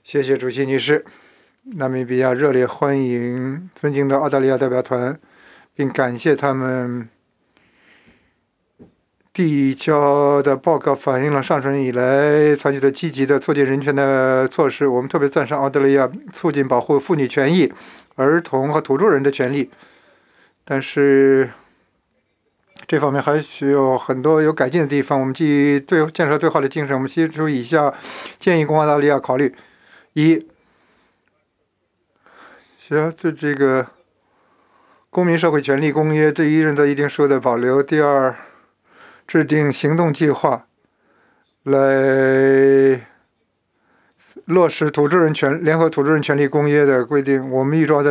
谢谢主席女士。纳米比亚热烈欢迎尊敬的澳大利亚代表团，并感谢他们递交的报告反映了上任以来采取的积极的促进人权的措施。我们特别赞赏澳大利亚促进保护妇女权益、儿童和土著人的权利，但是这方面还需要很多有改进的地方。我们基于建设对话的精神，我们提出以下建议供澳大利亚考虑：一，对这个公民社会权利公约对于人的一定数的保留；第二，制定行动计划来落实联合土著人权利公约的规定。我们预兆